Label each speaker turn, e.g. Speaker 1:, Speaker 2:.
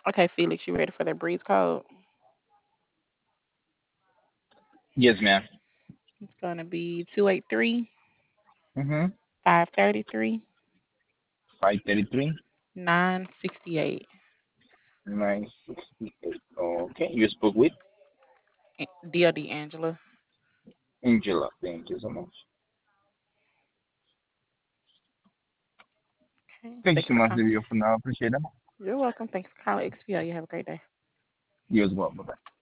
Speaker 1: Okay, Felix, you ready for the breeze code?
Speaker 2: Yes, ma'am.
Speaker 1: It's gonna be 283
Speaker 2: Mm-hmm.
Speaker 1: 533
Speaker 2: 533
Speaker 1: 968.
Speaker 2: 968. Okay, you spoke with
Speaker 1: Dear D'Angela.
Speaker 2: Angela. Thank you so much.
Speaker 1: Okay,
Speaker 2: Thank you
Speaker 1: thank you
Speaker 2: so
Speaker 1: for
Speaker 2: much,
Speaker 1: calling.
Speaker 2: Livia, for now. Appreciate it.
Speaker 1: You're welcome. Thanks for calling XPL. You have a great day.
Speaker 2: You as well. Bye bye.